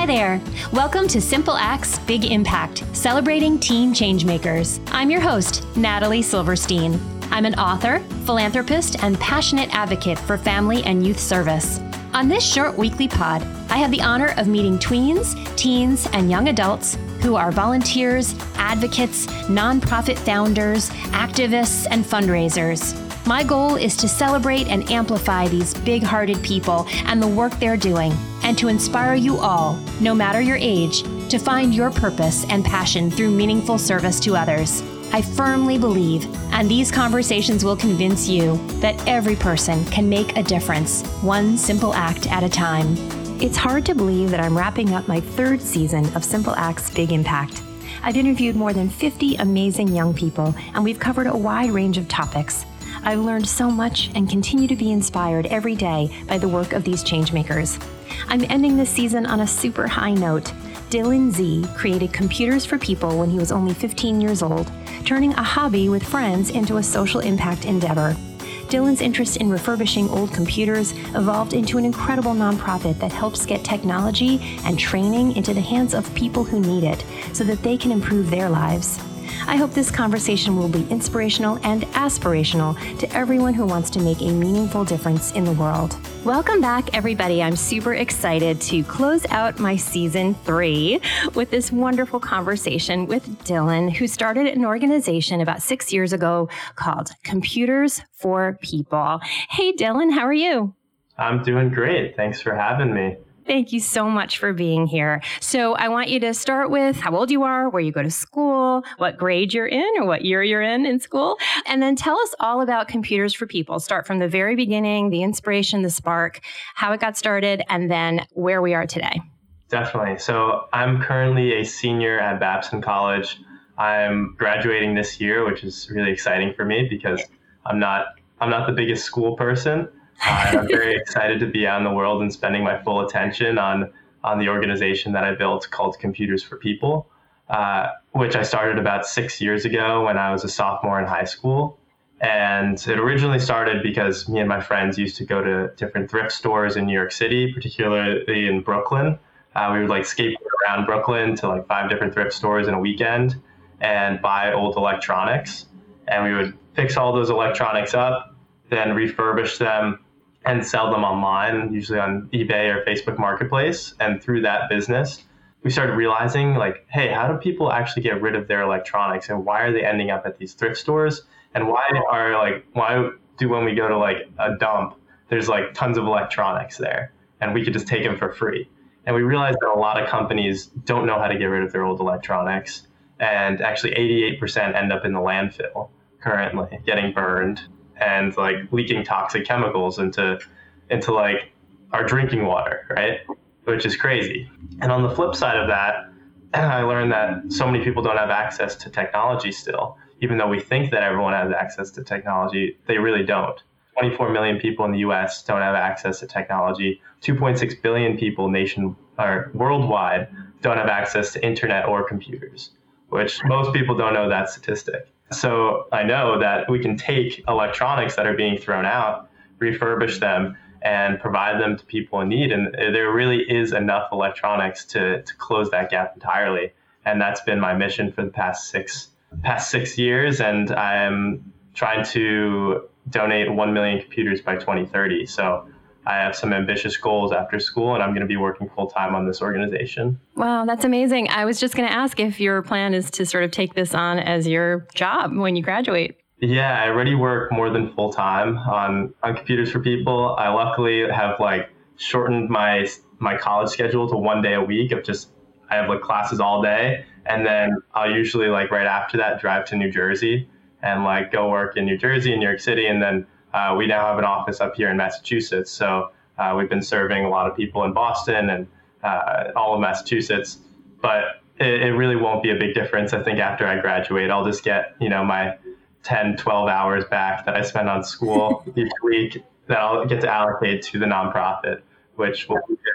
there. Welcome to Simple Acts, Big Impact, celebrating teen changemakers. I'm your host, Natalie Silverstein. I'm an author, philanthropist, and passionate advocate for family and youth service. On this short weekly pod, I have the honor of meeting tweens, teens, and young adults who are volunteers, advocates, nonprofit founders, activists, and fundraisers. My goal is to celebrate and amplify these big-hearted people and the work they're doing, and to inspire you all, no matter your age, to find your purpose and passion through meaningful service to others. I firmly believe, and these conversations will convince you, that every person can make a difference, one simple act at a time. It's hard to believe that I'm wrapping up my third season of Simple Acts, Big Impact. I've interviewed more than 50 amazing young people, and we've covered a wide range of topics. I've learned so much and continue to be inspired every day by the work of these changemakers. I'm ending this season on a super high note. Dylan Z created Computers for People when he was only 15 years old, turning a hobby with friends into a social impact endeavor. Dylan's interest in refurbishing old computers evolved into an incredible nonprofit that helps get technology and training into the hands of people who need it so that they can improve their lives. I hope this conversation will be inspirational and aspirational to everyone who wants to make a meaningful difference in the world. Welcome back, everybody. I'm super excited to close out my season 3 with this wonderful conversation with Dylan, who started an organization about 6 years ago called Computers for People. Hey, Dylan, how are you? I'm doing great. Thanks for having me. Thank you so much for being here. So I want you to start with how old you are, where you go to school, what grade you're in or what year you're in school, and then tell us all about Computers for People. Start from the very beginning, the inspiration, the spark, how it got started, and then where we are today. Definitely. So I'm currently a senior at Babson College. I'm graduating this year, which is really exciting for me because I'm not the biggest school person. And I'm very excited to be out in the world and spending my full attention on the organization that I built called Computers for People, which I started about 6 years ago when I was a sophomore in high school. And it originally started because me and my friends used to go to different thrift stores in New York City, particularly in Brooklyn. We would skateboard around Brooklyn to 5 different thrift stores in a weekend and buy old electronics. And we would fix all those electronics up, then refurbish them and sell them online, usually on eBay or Facebook Marketplace. And through that business, we started realizing hey, how do people actually get rid of their electronics, and why are they ending up at these thrift stores? And why do when we go to a dump, there's tons of electronics there and we could just take them for free? And we realized that a lot of companies don't know how to get rid of their old electronics. And actually 88% end up in the landfill currently, getting burned and leaking toxic chemicals into our drinking water, right? Which is crazy. And on the flip side of that, I learned that so many people don't have access to technology still. Even though we think that everyone has access to technology, they really don't. 24 million people in the US don't have access to technology. 2.6 billion people worldwide don't have access to internet or computers, which most people don't know that statistic. So I know that we can take electronics that are being thrown out, refurbish them, and provide them to people in need. And there really is enough electronics to close that gap entirely. And that's been my mission for the past six years. And I'm trying to donate 1 million computers by 2030. So I have some ambitious goals after school, and I'm going to be working full time on this organization. Wow, that's amazing. I was just going to ask if your plan is to sort of take this on as your job when you graduate. Yeah, I already work more than full time on Computers for People. I luckily have shortened my college schedule to 1 day a week of I have classes all day. And then I'll usually right after that drive to New Jersey and go work in New Jersey and New York City. And then we now have an office up here in Massachusetts. So we've been serving a lot of people in Boston and all of Massachusetts. But it really won't be a big difference. I think after I graduate, I'll just get, my 10, 12 hours back that I spend on school each week that I'll get to allocate to the nonprofit, which will be good.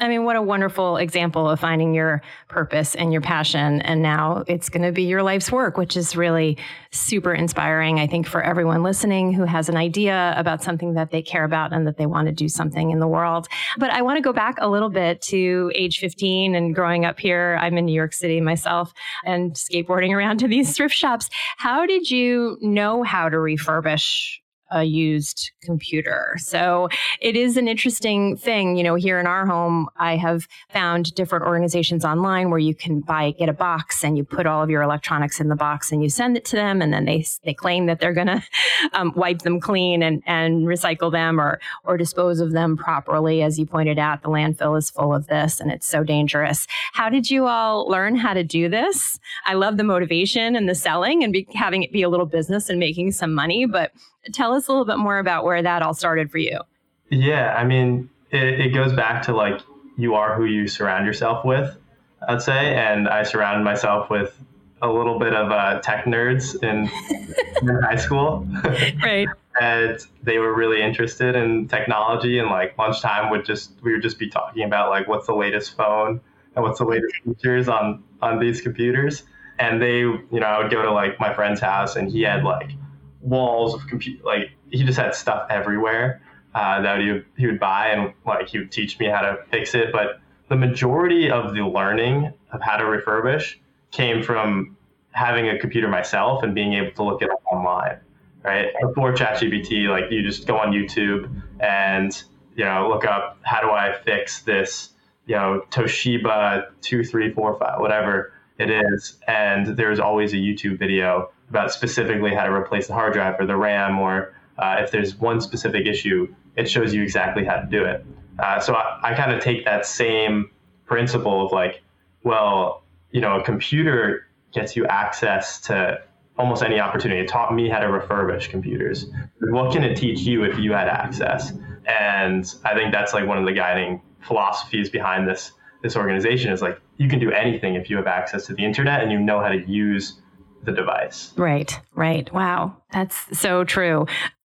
I mean, what a wonderful example of finding your purpose and your passion. And now it's going to be your life's work, which is really super inspiring, I think, for everyone listening who has an idea about something that they care about and that they want to do something in the world. But I want to go back a little bit to age 15 and growing up here. I'm in New York City myself and skateboarding around to these thrift shops. How did you know how to refurbish a used computer? So it is an interesting thing. You know, here in our home, I have found different organizations online where you can get a box and you put all of your electronics in the box and you send it to them. And then they claim that they're going to wipe them clean and recycle them or dispose of them properly. As you pointed out, the landfill is full of this and it's so dangerous. How did you all learn how to do this? I love the motivation and the selling and having it be a little business and making some money, but tell us a little bit more about where that all started for you. Yeah, I mean, it goes back to like, you are who you surround yourself with, I'd say. And I surrounded myself with a little bit of tech nerds in high school. Right. And they were really interested in technology, and like lunchtime we would just be talking about like what's the latest phone and what's the latest features on these computers. And they, you know, I would go to like my friend's house and he had like walls of like he just had stuff everywhere that he would buy, and like he would teach me how to fix it. But the majority of the learning of how to refurbish came from having a computer myself and being able to look it up online, right? Before ChatGPT, like you just go on YouTube and, you know, look up, how do I fix this, you know, Toshiba 2345, whatever it is. And there's always a YouTube video about specifically how to replace the hard drive or the RAM, or if there's one specific issue, it shows you exactly how to do it. So I kind of take that same principle of like, well, you know, a computer gets you access to almost any opportunity. It taught me how to refurbish computers. What can it teach you if you had access? And I think that's like one of the guiding philosophies behind this organization is like, you can do anything if you have access to the internet and you know how to use the device. Right. Wow. That's so true.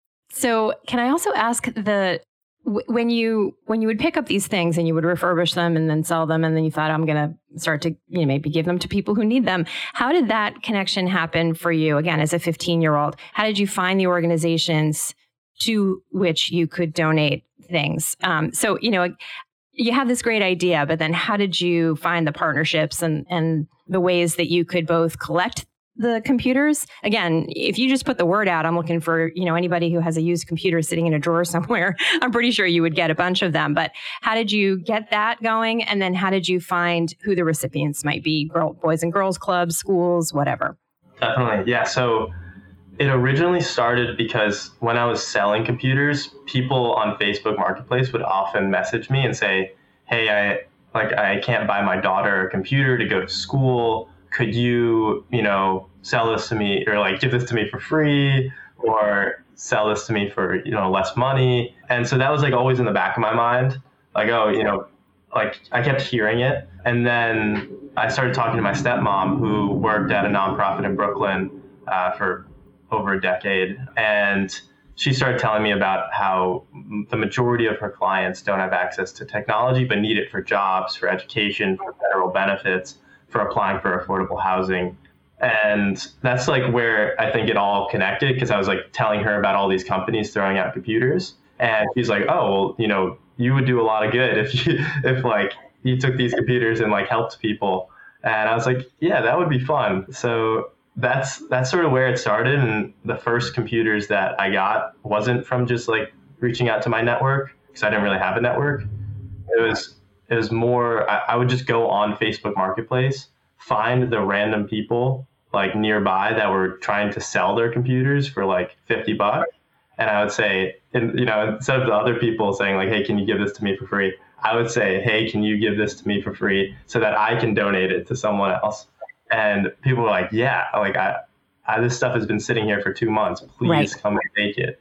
So can I also ask when you would pick up these things and you would refurbish them and then sell them, and then you thought, I'm going to start to, you know, maybe give them to people who need them. How did that connection happen for you? Again, as a 15-year-old, how did you find the organizations to which you could donate things? So, you know, you have this great idea, but then how did you find the partnerships and the ways that you could both collect the computers? Again, if you just put the word out, I'm looking for, you know, anybody who has a used computer sitting in a drawer somewhere, I'm pretty sure you would get a bunch of them. But how did you get that going? And then how did you find who the recipients might be? Boys and girls clubs, schools, whatever. Definitely. Yeah. So it originally started because when I was selling computers, people on Facebook Marketplace would often message me and say, hey, I can't buy my daughter a computer to go to school. Could you, you know, sell this to me, or like give this to me for free, or sell this to me for, you know, less money? And so that was like always in the back of my mind, like, oh, you know, like I kept hearing it. And then I started talking to my stepmom, who worked at a nonprofit in Brooklyn for over a decade. And she started telling me about how the majority of her clients don't have access to technology, but need it for jobs, for education, for federal benefits, for applying for affordable housing. And that's like where I think it all connected, because I was like telling her about all these companies throwing out computers. And she's like, oh, well, you know, you would do a lot of good if like you took these computers and like helped people. And I was like, yeah, that would be fun. So that's sort of where it started. And the first computers that I got wasn't from just like reaching out to my network, because I didn't really have a network. It was more, I would just go on Facebook Marketplace, find the random people like nearby that were trying to sell their computers for like $50. And I would say, you know, instead of the other people saying like, hey, can you give this to me for free? I would say, hey, can you give this to me for free so that I can donate it to someone else? And people were like, yeah, like this stuff has been sitting here for 2 months. Please come and take it.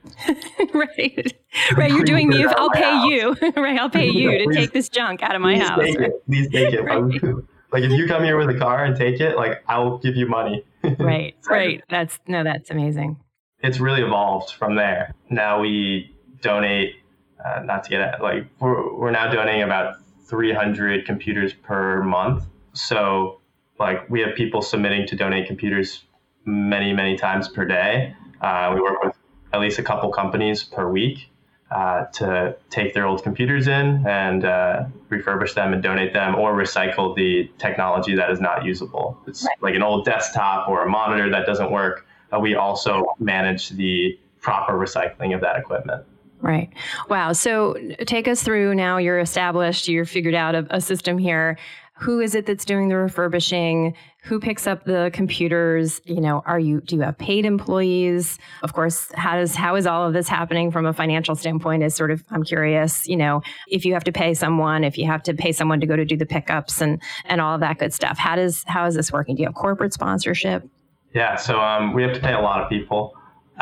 Right. You're doing me. I'll pay you. Right. I'll pay you to take this junk out of my house. Please take it. Right. Like if you come here with a car and take it, like I'll give you money. Right. Right. That's amazing. It's really evolved from there. Now we donate, not to get it, like we're now donating about 300 computers per month. So like we have people submitting to donate computers many, many times per day. We work with at least a couple companies per week to take their old computers in and refurbish them and donate them or recycle the technology that is not usable. It's like an old desktop or a monitor that doesn't work. We also manage the proper recycling of that equipment. Right. Wow. So take us through now. You're established. You're figured out a system here. Who is it that's doing the refurbishing? Who picks up the computers? Do you have paid employees? Of course, how is all of this happening from a financial standpoint I'm curious, if you have to pay someone, if you have to pay someone to go to do the pickups and all of that good stuff. How is this working? Do you have corporate sponsorship? Yeah. So we have to pay a lot of people.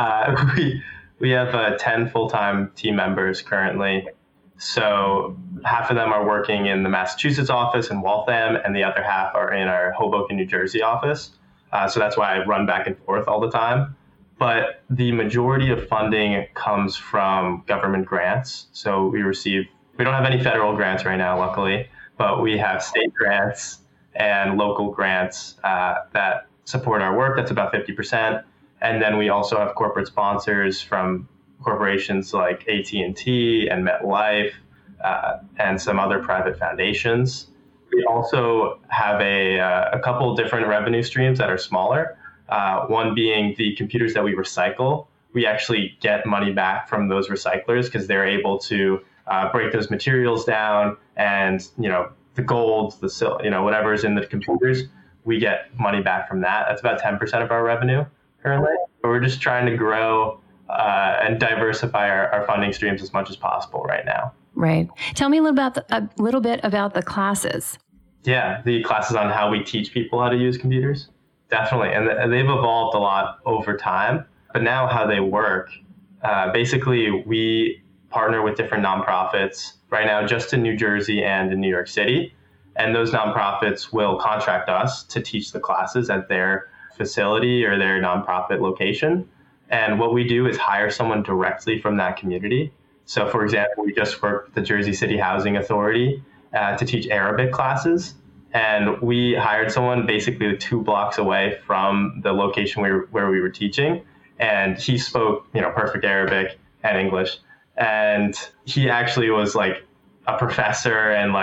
We have 10 full-time team members currently. So half of them are working in the Massachusetts office in Waltham, and the other half are in our Hoboken, New Jersey office. So that's why I run back and forth all the time. But the majority of funding comes from government grants. So we don't have any federal grants right now, luckily, but we have state grants and local grants that support our work. That's about 50%. And then we also have corporate sponsors from corporations like AT&T and MetLife and some other private foundations. We also have a couple different revenue streams that are smaller. One being the computers that we recycle. We actually get money back from those recyclers because they're able to break those materials down, and the gold, the silver, whatever is in the computers, we get money back from that. That's about 10% of our revenue currently. But we're just trying to grow and diversify our funding streams as much as possible right now. Right. Tell me a little bit about the classes. Yeah, the classes on how we teach people how to use computers. Definitely. And they've evolved a lot over time. But now how they work, basically we partner with different nonprofits right now just in New Jersey and in New York City. And those nonprofits will contract us to teach the classes at their facility or their nonprofit location. And what we do is hire someone directly from that community. So for example, we just worked with the Jersey City Housing Authority to teach Arabic classes. And we hired someone basically 2 blocks away from the location where we were teaching. And he spoke, perfect Arabic and English. And he actually was like a professor and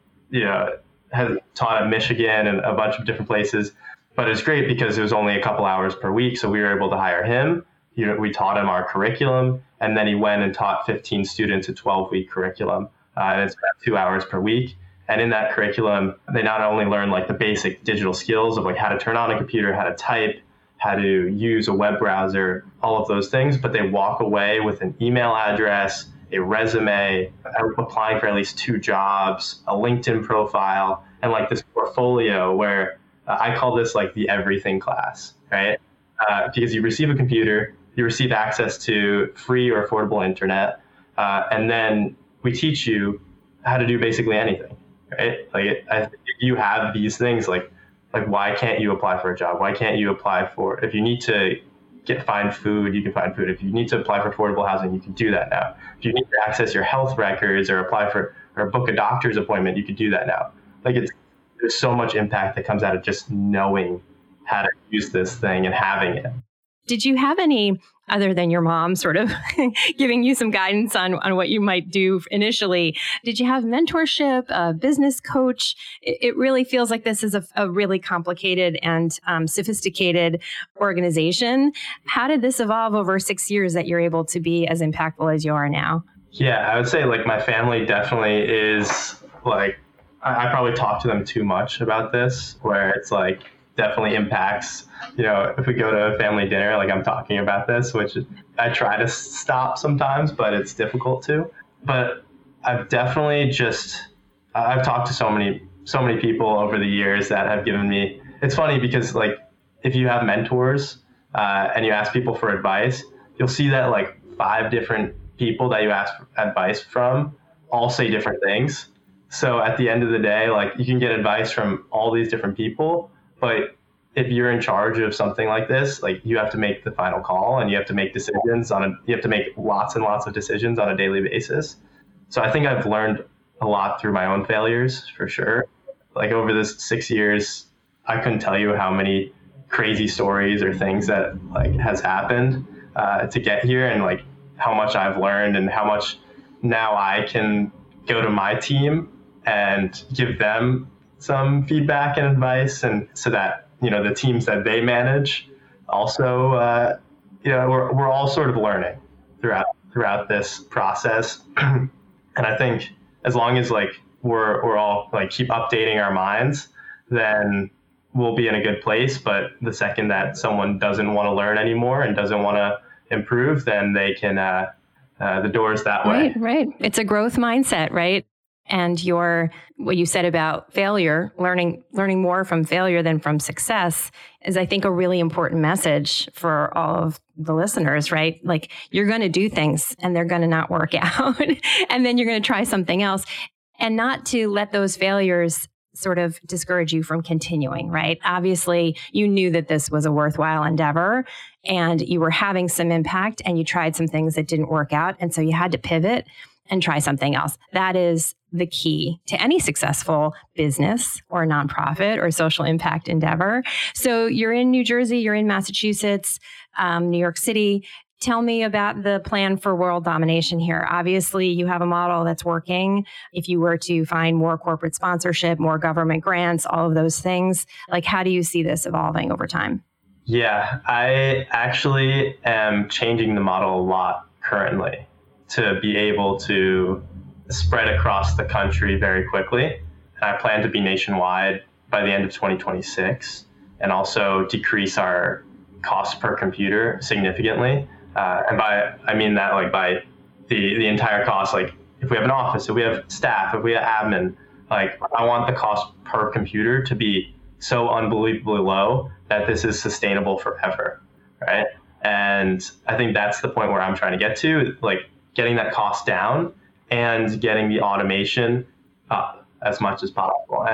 has taught at Michigan and a bunch of different places. But it's great because it was only a couple hours per week. So we were able to hire him. We taught him our curriculum, and then he went and taught 15 students a 12-week curriculum. And it's about 2 hours per week. And in that curriculum, they not only learn like the basic digital skills of like how to turn on a computer, how to type, how to use a web browser, all of those things, but they walk away with an email address, a resume, applying for at least 2 jobs, a LinkedIn profile, and like this portfolio where I call this like the everything class, right? Because you receive a computer, you receive access to free or affordable internet, and then we teach you how to do basically anything, right? Like if you have these things, like why can't you apply for a job? Why can't you apply for, if you need to find food, you can find food. If you need to apply for affordable housing, you can do that now. If you need to access your health records or apply for or book a doctor's appointment, you can do that now. Like there's so much impact that comes out of just knowing how to use this thing and having it. Did you have any, other than your mom sort of giving you some guidance on what you might do initially, did you have mentorship, a business coach? It really feels like this is a really complicated and sophisticated organization. How did this evolve over 6 years that you're able to be as impactful as you are now? Yeah, I would say like my family definitely is like, I probably talk to them too much about this, where it's like, definitely impacts, if we go to a family dinner, like I'm talking about this, which I try to stop sometimes, but it's difficult to. But I've definitely I've talked to so many people over the years that have given me, it's funny because like if you have mentors and you ask people for advice, you'll see that like 5 different people that you ask advice from all say different things. So at the end of the day, like you can get advice from all these different people, but if you're in charge of something like this, like you have to make the final call and you have to make decisions you have to make lots and lots of decisions on a daily basis. So I think I've learned a lot through my own failures, for sure. Like over this 6 years, I couldn't tell you how many crazy stories or things that like has happened to get here, and like how much I've learned and how much now I can go to my team and give them some feedback and advice, and so that, you know, the teams that they manage also, you know, we're all sort of learning throughout this process. And I think as long as like we're all like keep updating our minds, then we'll be in a good place. But the second that someone doesn't want to learn anymore and doesn't want to improve, then they can the door's that way. Right. It's a growth mindset, right? And what you said about failure, learning more from failure than from success is, I think, a really important message for all of the listeners, right? Like, you're going to do things and they're going to not work out. And then you're going to try something else, and not to let those failures sort of discourage you from continuing, right? Obviously, you knew that this was a worthwhile endeavor and you were having some impact, and you tried some things that didn't work out. And so you had to pivot and try something else. That is the key to any successful business or nonprofit or social impact endeavor. So you're in New Jersey, you're in Massachusetts, New York City. Tell me about the plan for world domination here. Obviously, you have a model that's working. If you were to find more corporate sponsorship, more government grants, all of those things, like, how do you see this evolving over time? Yeah, I actually am changing the model a lot currently to be able to spread across the country very quickly. And I plan to be nationwide by the end of 2026, and also decrease our cost per computer significantly. And I mean that like by the entire cost, like if we have an office, if we have staff, if we have admin, like I want the cost per computer to be so unbelievably low that this is sustainable forever, right? And I think that's the point where I'm trying to get to, like getting that cost down and getting the automation up as much as possible.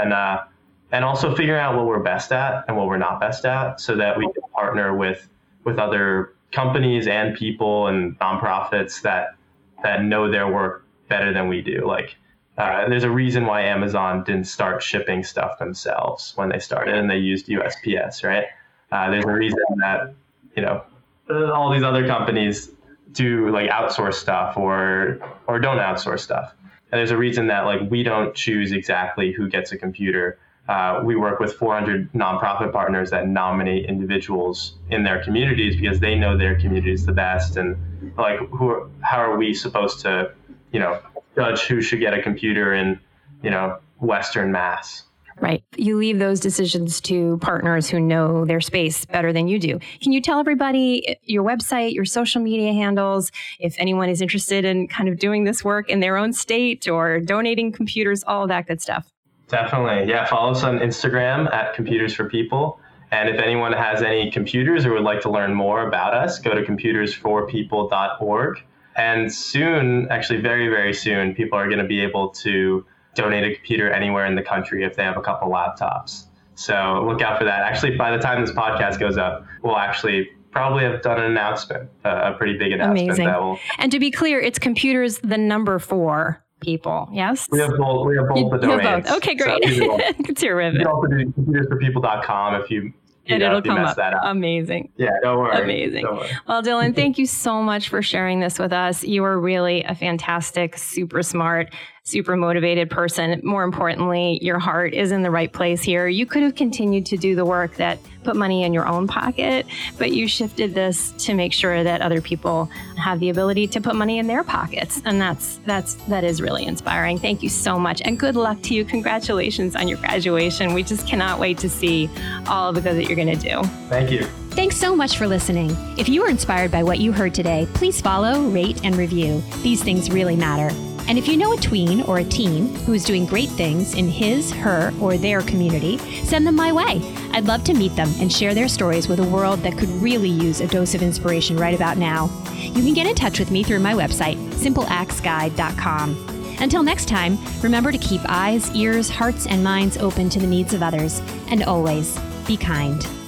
And also figuring out what we're best at and what we're not best at, so that we can partner with other companies and people and nonprofits that know their work better than we do. Like there's a reason why Amazon didn't start shipping stuff themselves when they started, and they used USPS, right? There's a reason that, you know, all these other companies do like outsource stuff or don't outsource stuff. And there's a reason that like we don't choose exactly who gets a computer. We work with 400 nonprofit partners that nominate individuals in their communities because they know their communities the best. And like, how are we supposed to, you know, judge who should get a computer in, you know, Western Mass? Right. You leave those decisions to partners who know their space better than you do. Can you tell everybody your website, your social media handles, if anyone is interested in kind of doing this work in their own state or donating computers, all of that good stuff? Definitely. Yeah. Follow us on Instagram at Computers for People. And if anyone has any computers or would like to learn more about us, go to computersforpeople.org. And soon, actually very, very soon, people are going to be able to donate a computer anywhere in the country if they have a couple laptops. So look out for that. Actually, by the time this podcast goes up, we'll actually probably have done an announcement, a pretty big announcement. Amazing. That will... And to be clear, it's computers, the number 4 people. Yes? We have both the domains. Both. Okay, great. So it's terrific. You can also do computersforpeople.com if you and it'll come up. That up. Amazing. Yeah, don't worry. Amazing. Don't worry. Well, Dylan, thank you so much for sharing this with us. You are really a fantastic, super smart, super motivated person. More importantly, your heart is in the right place here. You could have continued to do the work that put money in your own pocket, but you shifted this to make sure that other people have the ability to put money in their pockets. And that is really inspiring. Thank you so much. And good luck to you. Congratulations on your graduation. We just cannot wait to see all of the good that you're going to do. Thank you. Thanks so much for listening. If you were inspired by what you heard today, please follow, rate, and review. These things really matter. And if you know a tween or a teen who is doing great things in his, her, or their community, send them my way. I'd love to meet them and share their stories with a world that could really use a dose of inspiration right about now. You can get in touch with me through my website, simpleactsguide.com. Until next time, remember to keep eyes, ears, hearts, and minds open to the needs of others. And always be kind.